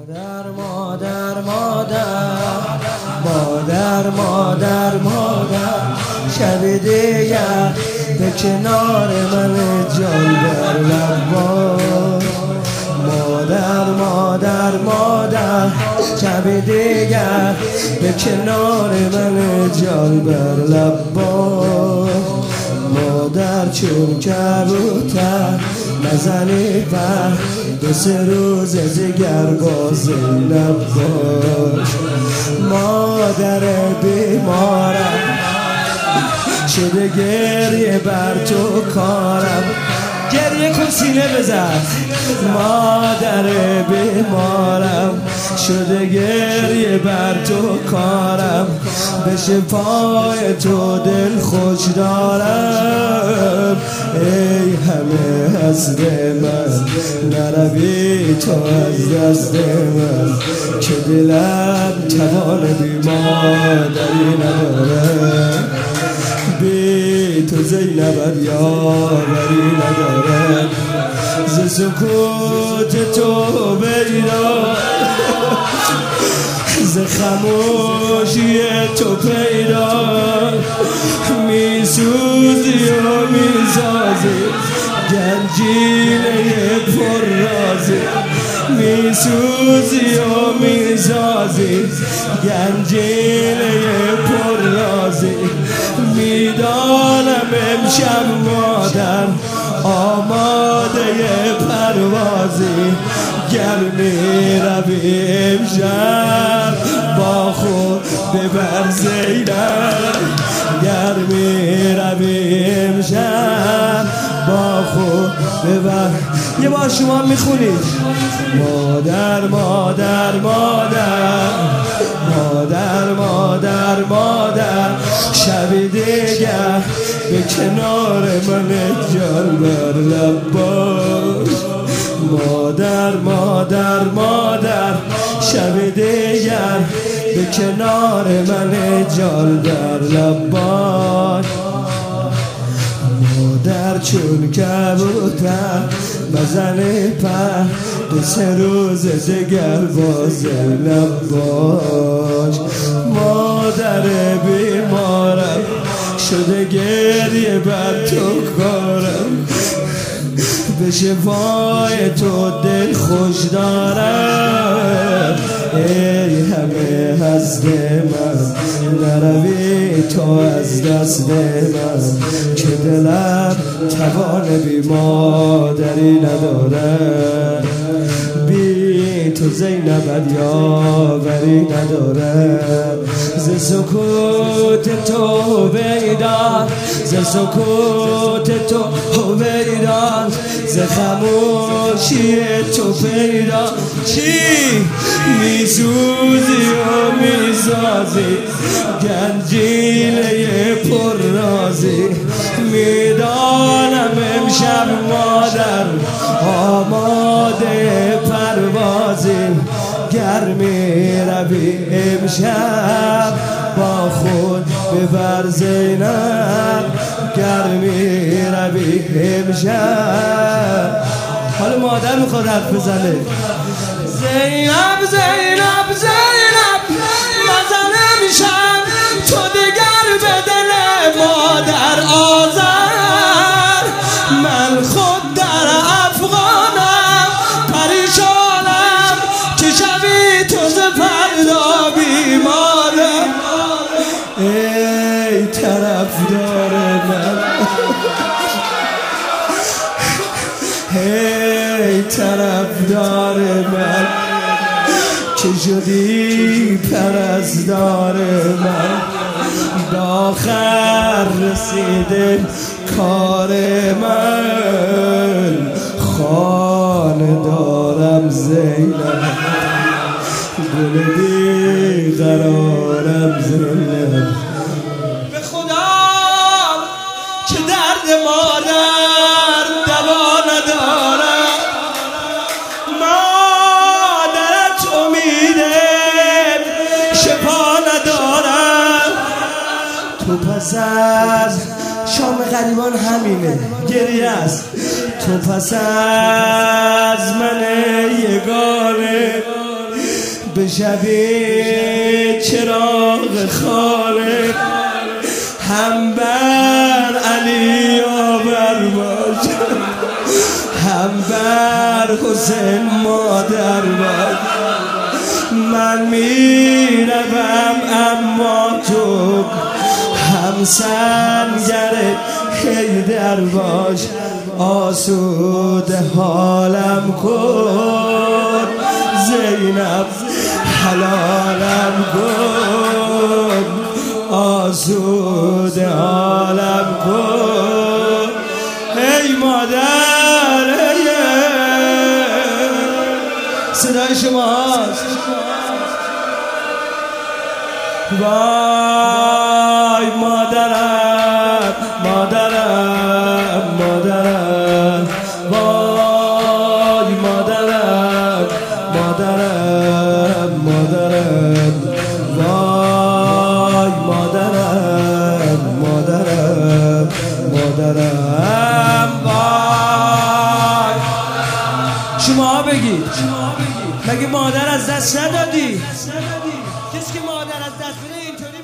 مادر مادر مادر مادر شب دیگر به کنار من جان بر لب مادر مادر شب دیگر به کنار من جان بر لب مادر چون کبوتر نزنی پر دو سه روز دیگر باز لب باش مادر بیمارم شده گریه بر تو کارم گریه کن سینه بزن مادر بیمارم شده گریه بر تو کارم به شفای تو دل خوش دارم ای همه حسد من نروی تو از دست من که دلم توان بیمادری نداره بی تو زینب یاوری نداره ز سکوت تو بیدار ز خموشی تو پیدا میسوزی و میسازی گنجینه پر رازی میسوزی و میسازی گنجینه پر رازی میدانم امشب مادر آماده پروازی گر میروی امشب با خود ببر زینب گر میروی امشب با خود ببر یه بار شما میخونید مادر مادر مادر مادر مادر مادر شب دیگر به کنار من جان بر لب باش مادر مادر مادر شب دیگر به کنار من جان بر لب باش مادر چون کبوتر بزنه پر دو سه روز دیگر باز لب باش مادر بیمارم شده گریه بر تو کارم به شفای تو دل خوش دارم ای همه حسد من نروی تو از دست من که دلم توان بیمادری نداره بی تو زینب یاوری نداره ز سکوت تو بیدار ز سکوت تو بیدار ز خموشی تو پیدا چی میسوزی و میسازی گنجینه پر رازی میدانم امشب مادر آماده پروازی گر میروی امشب با خود ببر زینب گر میروی امشب حالا مادر میخواد حرف بزنه زینب زینب زینب مزن میشم تو دیگر به دل مادر آذر من خود در افغانم پریشانم که شبی تو ز فردا بیمارم ای طرفدار من ای طرفدار من که شدی پرستار من به آخر رسیده کار من خانه دارم زینب گل بی قرارم زینب به خدا که درد مادر دوا ندارم مادرت امیده شفا ندارم تو پس از شام غریبان همینه گریه است تو پس از من یگانه بشوید چراغ خالق هم بر علی آور باش هم بر حسین مادر باش من میروم اما تو هم سنگر حیدر باش آسود حالم کن زینب حلالم کن آسود حالم کن ای مادر صدای شماست وای مادرم مادرم مادرم وای مادرم مادرم مادرم وای مادرم مادرم مادرم وای شما بگید مگه مادر از دست ندادی؟ کسی که مادر از دست بده اینطوری